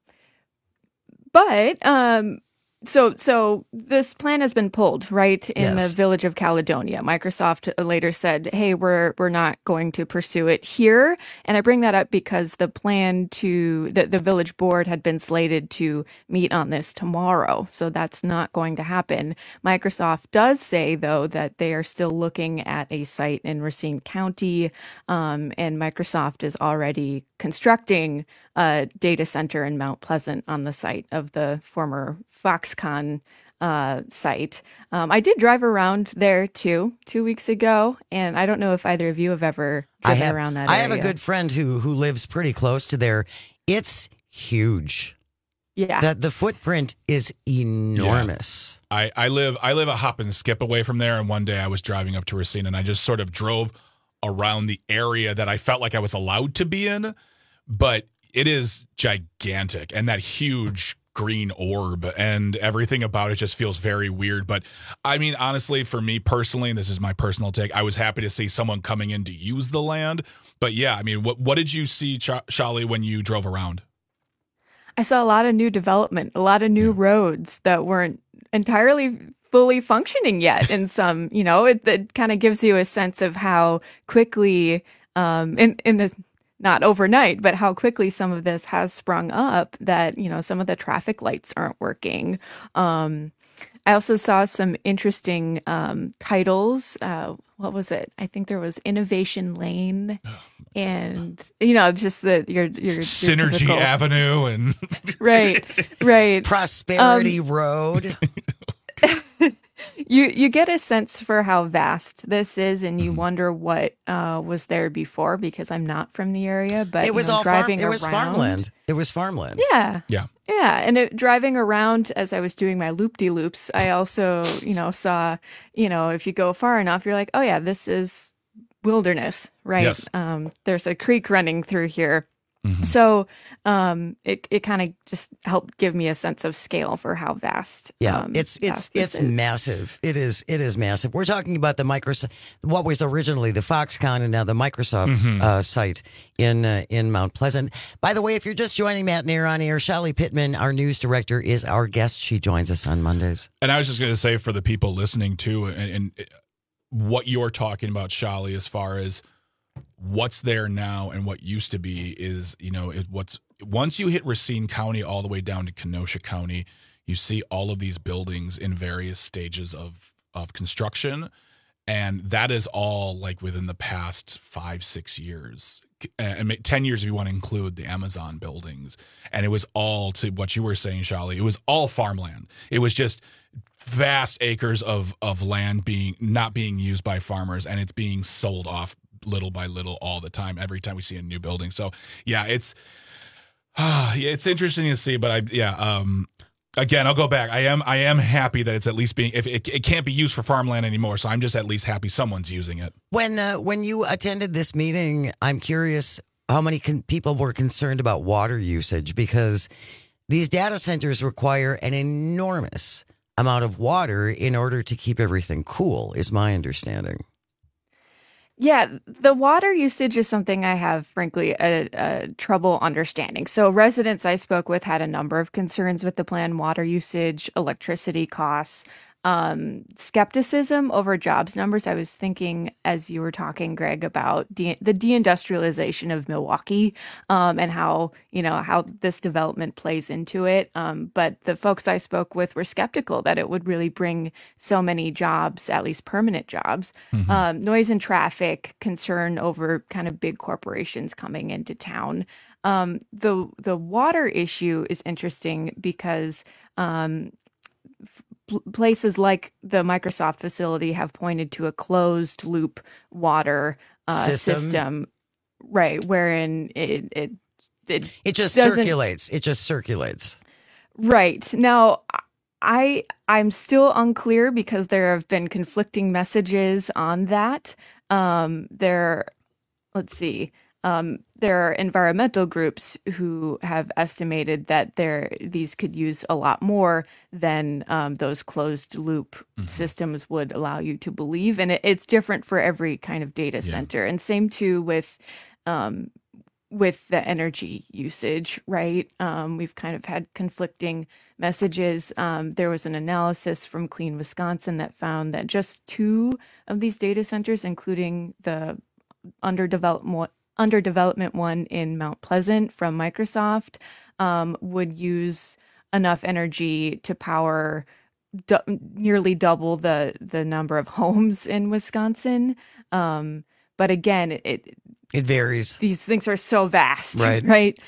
So this plan has been pulled, right, in the village of Caledonia. Microsoft later said, hey, we're not going to pursue it here. And I bring that up because the plan the village board had been slated to meet on this tomorrow. So that's not going to happen. Microsoft does say, though, that they are still looking at a site in Racine County. And Microsoft is already constructing a data center in Mount Pleasant on the site of the former Foxconn site. I did drive around there too 2 weeks ago, and I don't know if either of you have ever driven around that area. I have a good friend who lives pretty close to there. It's huge. Yeah. The footprint is enormous. Yeah. I live a hop and skip away from there, and one day I was driving up to Racine, and I just sort of drove around the area that I felt like I was allowed to be in, but it is gigantic, and that huge green orb and everything about it just feels very weird. But I mean, honestly, for me personally, and this is my personal take, I was happy to see someone coming in to use the land. But yeah, I mean, what did you see, Shali, when you drove around? I saw a lot of new development, a lot of new roads that weren't entirely fully functioning yet. In some, it kind of gives you a sense of how quickly, in the not overnight, but how quickly some of this has sprung up that, some of the traffic lights aren't working. I also saw some interesting titles. What was it? I think there was Innovation Lane and, just your Synergy typical Avenue and right. Prosperity Road. You get a sense for how vast this is, and you wonder what was there before, because I'm not from the area. But it was all driving it was around, farmland. It was farmland. Yeah. Yeah. Yeah, and driving around as I was doing my loop-de-loops, I also, saw, if you go far enough, you're like, oh yeah, this is wilderness, right? Yes. There's a creek running through here. Mm-hmm. So it kind of just helped give me a sense of scale for how vast. Yeah, it's massive. It is massive. We're talking about the Microsoft, what was originally the Foxconn, and now the Microsoft site in Mount Pleasant. By the way, if you're just joining Matt and Aaron on air, Shali Pittman, our news director, is our guest. She joins us on Mondays. And I was just going to say for the people listening too, and what you're talking about, Shali, as far as what's there now and what used to be is, once you hit Racine County all the way down to Kenosha County, you see all of these buildings in various stages of construction. And that is all like within the past 5-6 years, and 10 years if you want to include the Amazon buildings. And it was all, to what you were saying, Shali, it was all farmland. It was just vast acres of land not being used by farmers, and it's being sold off little by little all the time, every time we see a new building. So yeah, it's interesting to see, but again, I'll go back. I am happy that it's at least being, if it can't be used for farmland anymore. So I'm just at least happy someone's using it. When you attended this meeting, I'm curious how many people were concerned about water usage, because these data centers require an enormous amount of water in order to keep everything cool, is my understanding. Yeah, the water usage is something I have, frankly, a trouble understanding. So residents I spoke with had a number of concerns with the plan: water usage, electricity costs, skepticism over jobs numbers. I was thinking, as you were talking, Greg, about the deindustrialization of Milwaukee, and how this development plays into it. But the folks I spoke with were skeptical that it would really bring so many jobs, at least permanent jobs. Noise and traffic, concern over kind of big corporations coming into town. The water issue is interesting because places like the Microsoft facility have pointed to a closed loop water system, right? Wherein it just circulates. It just circulates. Right. Now, I'm still unclear because there have been conflicting messages on that. There are environmental groups who have estimated that these could use a lot more than those closed loop systems would allow you to believe. And it's different for every kind of data center. And same too with the energy usage, right? We've kind of had conflicting messages. There was an analysis from Clean Wisconsin that found that just 2 of these data centers, including the under development one in Mount Pleasant from Microsoft, would use enough energy to power nearly double the number of homes in Wisconsin. But again, it varies. These things are so vast, right?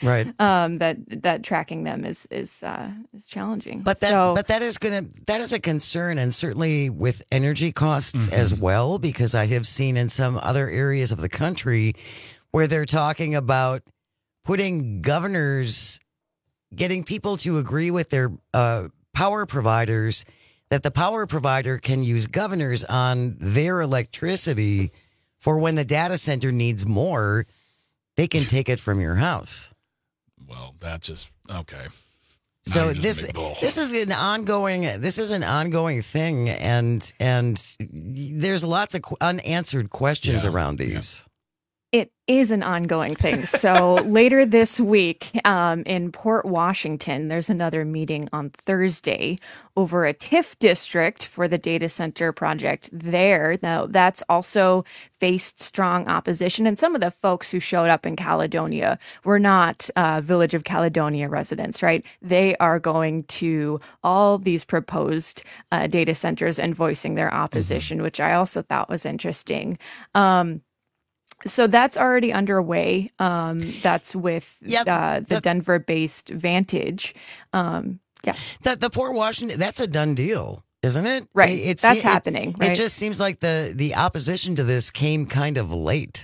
That tracking them is challenging. But that is a concern, and certainly with energy costs as well, because I have seen in some other areas of the country where they're talking about putting governors, getting people to agree with their power providers that the power provider can use governors on their electricity for when the data center needs more, they can take it from your house. Well, that's just okay. So this is an ongoing thing, and there's lots of unanswered questions around these. It is an ongoing thing. So later this week in Port Washington, there's another meeting on Thursday over a TIF district for the data center project there. Now, that's also faced strong opposition. And some of the folks who showed up in Caledonia were not Village of Caledonia residents, right? They are going to all these proposed data centers and voicing their opposition, which I also thought was interesting. So that's already underway. That's with the Denver-based Vantage. The Port Washington, that's a done deal, isn't it? Right. That's happening. Right? It just seems like the opposition to this came kind of late.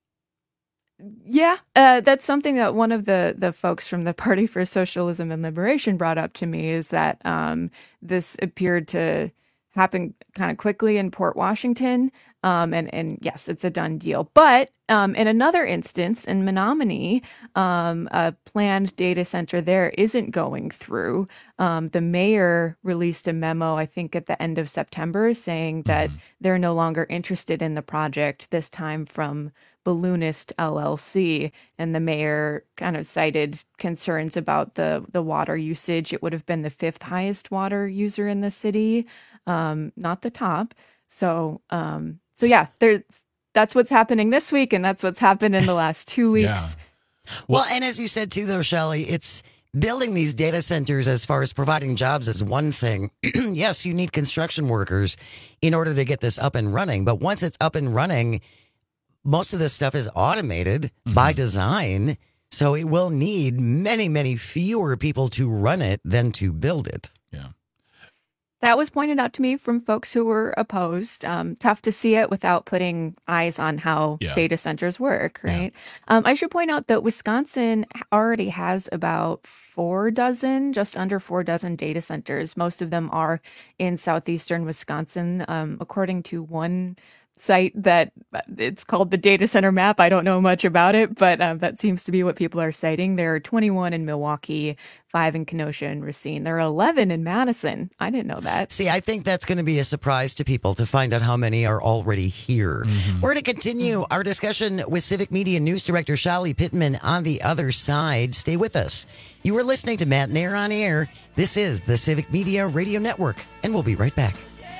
Yeah, that's something that one of the folks from the Party for Socialism and Liberation brought up to me, is that this appeared to happen kind of quickly in Port Washington. And yes, it's a done deal. But in another instance, in Menominee, a planned data center there isn't going through. The mayor released a memo, I think, at the end of September, saying that they're no longer interested in the project, this time from Balloonist LLC. And the mayor kind of cited concerns about the water usage. It would have been the 5th highest water user in the city, not the top. So yeah, that's what's happening this week, and that's what's happened in the last 2 weeks. Yeah. Well, and as you said too, though, Shelley, it's building these data centers as far as providing jobs is one thing. Yes, you need construction workers in order to get this up and running. But once it's up and running, most of this stuff is automated by design. So it will need many, many fewer people to run it than to build it. Yeah. That was pointed out to me from folks who were opposed. Tough to see it without putting eyes on how data centers work, right? Yeah. I should point out that Wisconsin already has about just under 4 dozen data centers. Most of them are in southeastern Wisconsin. According to one site that it's called the Data Center Map. I don't know much about it, but that seems to be what people are citing. There are 21 in Milwaukee, 5 in Kenosha and Racine. There are 11 in Madison. I didn't know that. See, I think that's going to be a surprise to people to find out how many are already here. We're going to continue our discussion with Civic Media News Director Shali Pittman on the other side. Stay with us. You are listening to Matt Nair on Air. This is the Civic Media Radio Network, and we'll be right back.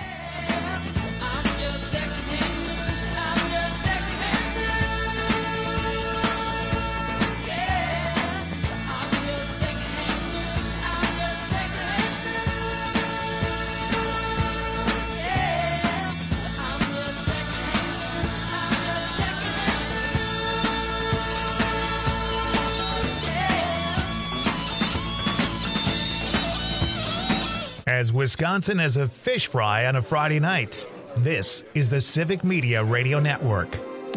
As Wisconsin as a fish fry on a Friday night. This is the Civic Media Radio Network.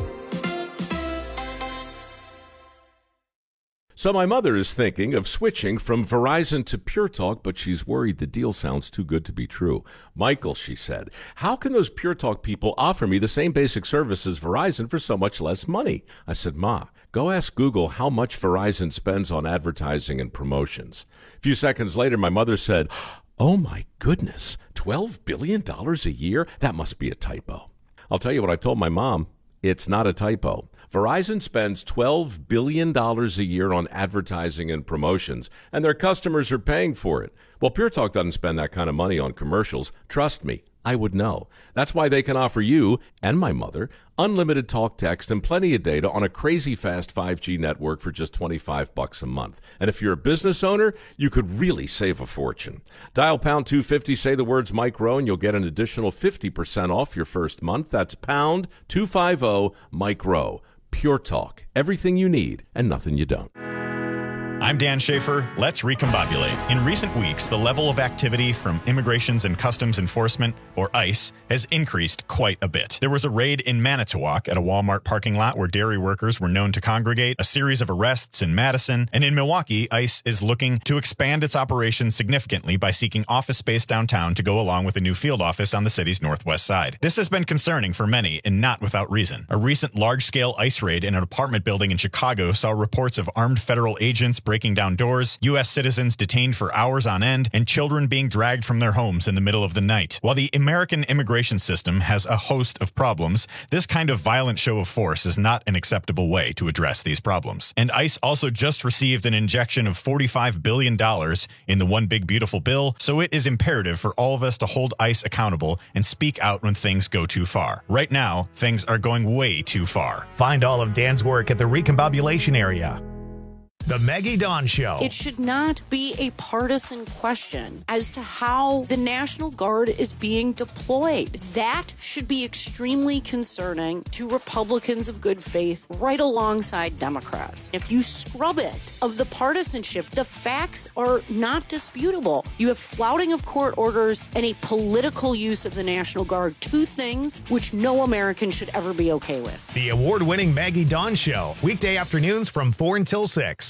So my mother is thinking of switching from Verizon to Pure Talk, but she's worried the deal sounds too good to be true. Michael, she said, how can those Pure Talk people offer me the same basic service as Verizon for so much less money? I said, Ma, go ask Google how much Verizon spends on advertising and promotions. A few seconds later, my mother said, oh my goodness, $12 billion a year? That must be a typo. I'll tell you what I told my mom. It's not a typo. Verizon spends $12 billion a year on advertising and promotions, and their customers are paying for it. Well, Pure Talk doesn't spend that kind of money on commercials. Trust me, I would know. That's why they can offer you and my mother unlimited talk, text, and plenty of data on a crazy fast 5G network for just $25 a month. And if you're a business owner, you could really save a fortune. Dial pound 250, say the words Mike Rowe, and you'll get an additional 50% off your first month. That's pound 250 Mike Rowe. Pure Talk. Everything you need and nothing you don't. I'm Dan Schaefer. Let's recombobulate. In recent weeks, the level of activity from Immigrations and Customs Enforcement, or ICE, has increased quite a bit. There was a raid in Manitowoc at a Walmart parking lot where dairy workers were known to congregate, a series of arrests in Madison, and in Milwaukee, ICE is looking to expand its operations significantly by seeking office space downtown to go along with a new field office on the city's northwest side. This has been concerning for many, and not without reason. A recent large-scale ICE raid in an apartment building in Chicago saw reports of armed federal agents breaking down doors, U.S. citizens detained for hours on end, and children being dragged from their homes in the middle of the night. While the American immigration system has a host of problems, this kind of violent show of force is not an acceptable way to address these problems. And ICE also just received an injection of $45 billion in the One Big Beautiful Bill, so it is imperative for all of us to hold ICE accountable and speak out when things go too far. Right now, things are going way too far. Find all of Dan's work at the Recombobulation area. The Maggie Dawn Show. It should not be a partisan question as to how the National Guard is being deployed. That should be extremely concerning to Republicans of good faith right alongside Democrats. If you scrub it of the partisanship, the facts are not disputable. You have flouting of court orders and a political use of the National Guard, two things which no American should ever be okay with. The award-winning Maggie Dawn Show, weekday afternoons from 4 until 6.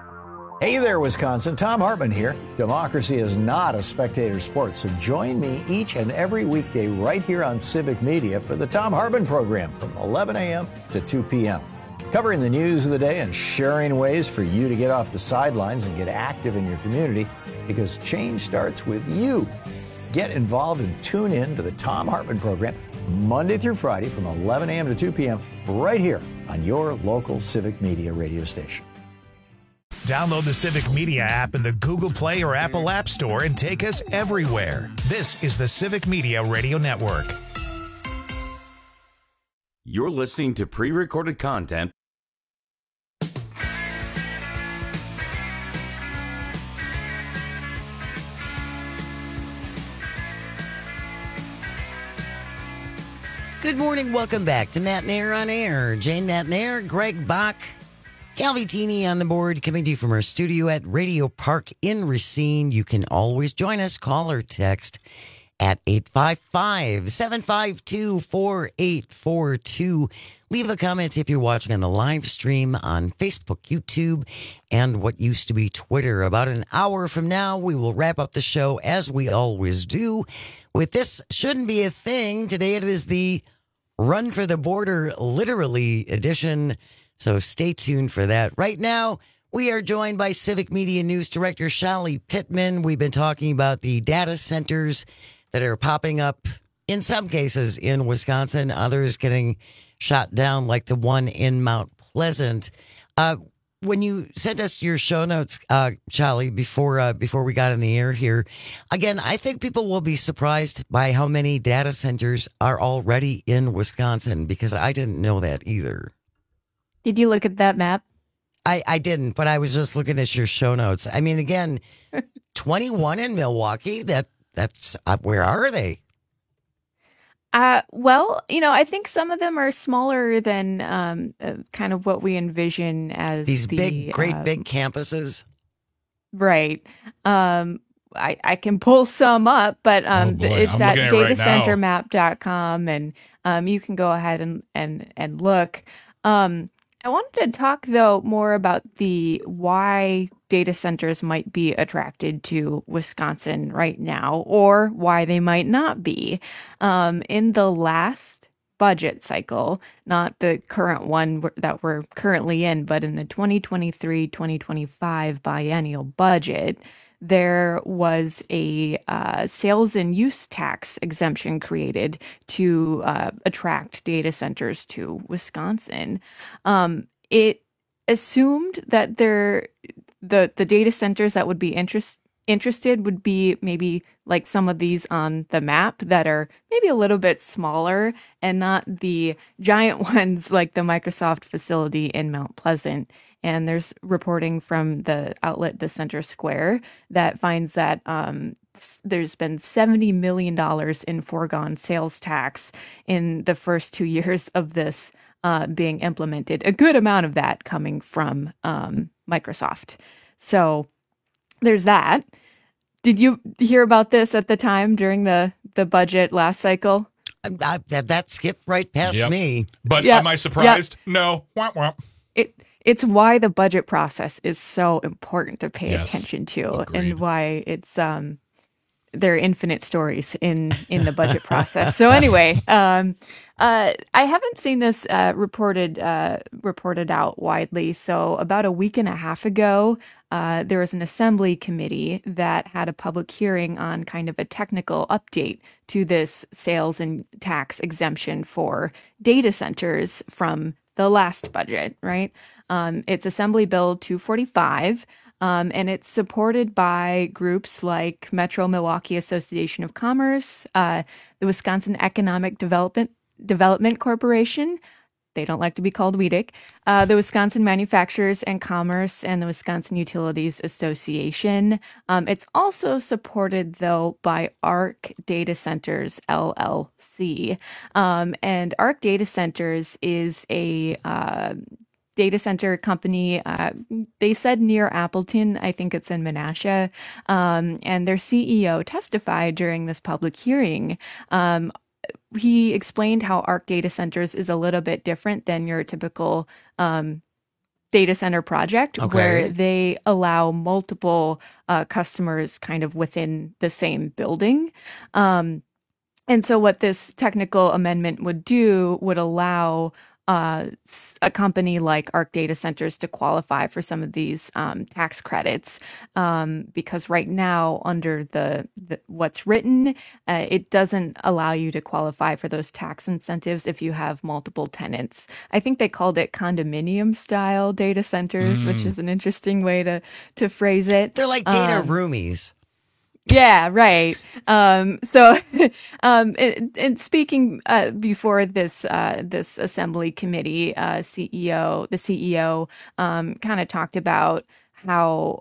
Hey there, Wisconsin. Tom Hartman here. Democracy is not a spectator sport, so join me each and every weekday right here on Civic Media for the Tom Hartman program from 11 a.m. to 2 p.m. Covering the news of the day and sharing ways for you to get off the sidelines and get active in your community, because change starts with you. Get involved and tune in to the Tom Hartman program Monday through Friday from 11 a.m. to 2 p.m. right here on your local Civic Media radio station. Download the Civic Media app in the Google Play or Apple App Store and take us everywhere. This is the Civic Media Radio Network. You're listening to pre-recorded content. Good morning. Welcome back to Matt Nair on Air. Jane Matt Nair, Greg Bach, Calvitini on the board, coming to you from our studio at Radio Park in Racine. You can always join us. Call or text at 855-752-4842. Leave a comment if you're watching on the live stream on Facebook, YouTube, and what used to be Twitter. About an hour from now, we will wrap up the show as we always do with This Shouldn't Be a Thing. Today it is the Run for the Border Literally edition. So stay tuned for that. Right now, we are joined by Civic Media News Director Shelly Pittman. We've been talking about the data centers that are popping up, in some cases in Wisconsin, others getting shot down, like the one in Mount Pleasant. When you sent us your show notes, Shelly, before we got in the air here, again, I think people will be surprised by how many data centers are already in Wisconsin, because I didn't know that either. Did you look at that map? I didn't, but I was just looking at your show notes. I mean, again, 21 in Milwaukee. That's where are they? Well, I think some of them are smaller than kind of what we envision as these great big campuses. Right. I can pull some up, but it's at datacentermap.com, and you can go ahead and look. I wanted to talk, though, more about the why data centers might be attracted to Wisconsin right now, or why they might not be. In the last budget cycle, not the current one that we're currently in, but in the 2023-2025 biennial budget, there was a sales and use tax exemption created to attract data centers to Wisconsin. It assumed that the data centers that would be interested would be maybe like some of these on the map that are maybe a little bit smaller, and not the giant ones like the Microsoft facility in Mount Pleasant. And there's reporting from the outlet The Center Square that finds that there's been $70 million in foregone sales tax in the first 2 years of this being implemented. A good amount of that coming from Microsoft. So there's that. Did you hear about this at the time during the budget last cycle? That skipped right past me. But am I surprised? No. Wah, wah. It's why the budget process is so important to pay attention to. Agreed. And why it's there are infinite stories in the budget process. So anyway, I haven't seen this reported out widely. So about a week and a half ago, there was an assembly committee that had a public hearing on kind of a technical update to this sales and tax exemption for data centers from the last budget, right? It's Assembly Bill 245, and it's supported by groups like Metro Milwaukee Association of Commerce, the Wisconsin Economic Development Corporation. They don't like to be called WEDC, the Wisconsin Manufacturers and Commerce, and the Wisconsin Utilities Association. It's also supported, though, by ARC Data Centers, LLC. And ARC Data Centers is a data center company. They said near Appleton. I think it's in Menasha. And their CEO testified during this public hearing. He explained how ARC Data Centers is a little bit different than your typical data center project, where they allow multiple customers kind of within the same building. And so what this technical amendment would do would allow a company like ARC Data Centers to qualify for some of these tax credits, because right now under the what's written, it doesn't allow you to qualify for those tax incentives if you have multiple tenants. I think they called it condominium style data centers, which is an interesting way to phrase it. They're like data roomies. Yeah, right. So, and speaking before this assembly committee, the CEO kind of talked about how,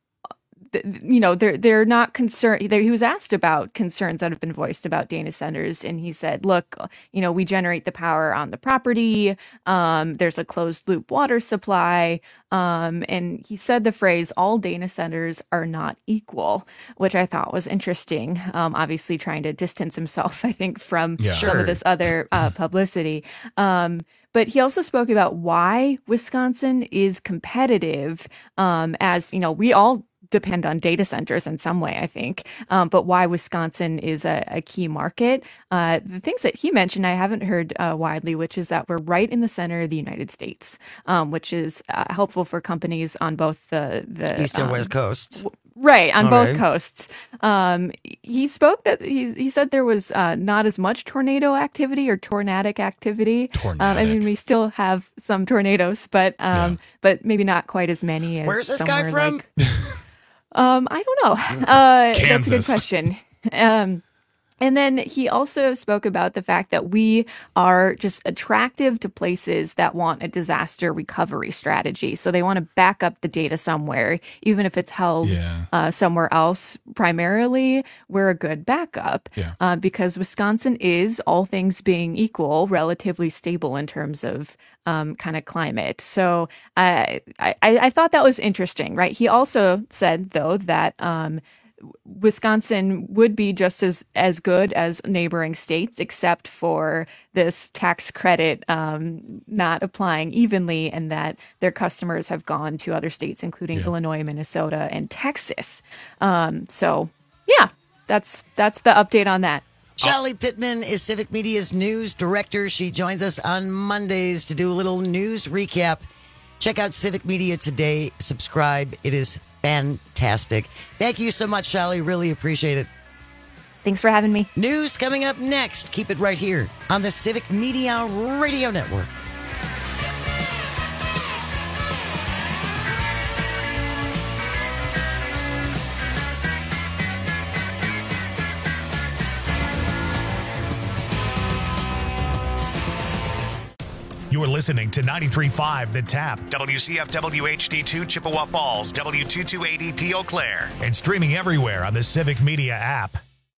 they're not concerned. He was asked about concerns that have been voiced about data centers, and he said, "Look, we generate the power on the property. There's a closed loop water supply." And he said the phrase, "all data centers are not equal," which I thought was interesting. Obviously, trying to distance himself, I think, from some of this other publicity. But he also spoke about why Wisconsin is competitive, as we all depend on data centers in some way, I think, but why Wisconsin is a key market. The things that he mentioned I haven't heard widely, which is that we're right in the center of the United States, which is helpful for companies on both the East and West Coasts. Right, on both coasts. He spoke that he said there was not as much tornado activity or tornadic activity. I mean, we still have some tornadoes, but maybe not quite as many as Where's this guy from? I don't know. That's a good question. And then he also spoke about the fact that we are just attractive to places that want a disaster recovery strategy. So they want to back up the data somewhere, even if it's held somewhere else. Primarily, we're a good backup because Wisconsin is, all things being equal, relatively stable in terms of kind of climate. So I thought that was interesting, right? He also said, though, that Wisconsin would be just as good as neighboring states, except for this tax credit not applying evenly, and that their customers have gone to other states, including Illinois, Minnesota, and Texas. So, yeah, that's the update on that. Shelly Pittman is Civic Media's news director. She joins us on Mondays to do a little news recap. Check out Civic Media today. Subscribe. It is fantastic. Thank you so much, Shelly. Really appreciate it. Thanks for having me. News coming up next. Keep it right here on the Civic Media Radio Network. You're listening to 93.5 The Tap, WCFW HD2 Chippewa Falls, W228EP Eau Claire, and streaming everywhere on the Civic Media app.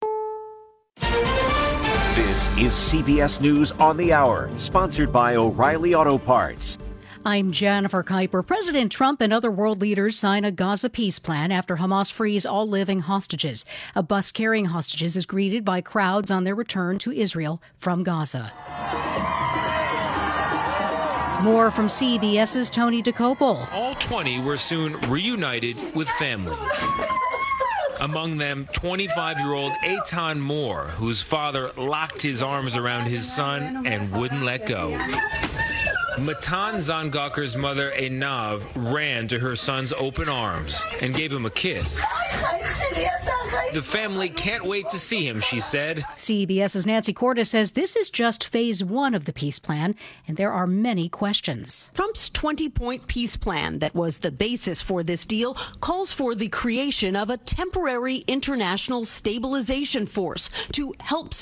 This is CBS News on the Hour, sponsored by O'Reilly Auto Parts. I'm Jennifer Kuiper. President Trump and other world leaders sign a Gaza peace plan after Hamas frees all living hostages. A bus carrying hostages is greeted by crowds on their return to Israel from Gaza. More from CBS's Tony DeCopel. All 20 were soon reunited with family. Among them, 25-year-old Eitan Moore, whose father locked his arms around his son and wouldn't let go. Matan Zangakar's mother, Einav, ran to her son's open arms and gave him a kiss. The family can't wait to see him, she said. CBS's Nancy Cordes says this is just phase one of the peace plan, and there are many questions. Trump's 20-point peace plan that was the basis for this deal calls for the creation of a temporary international stabilization force to help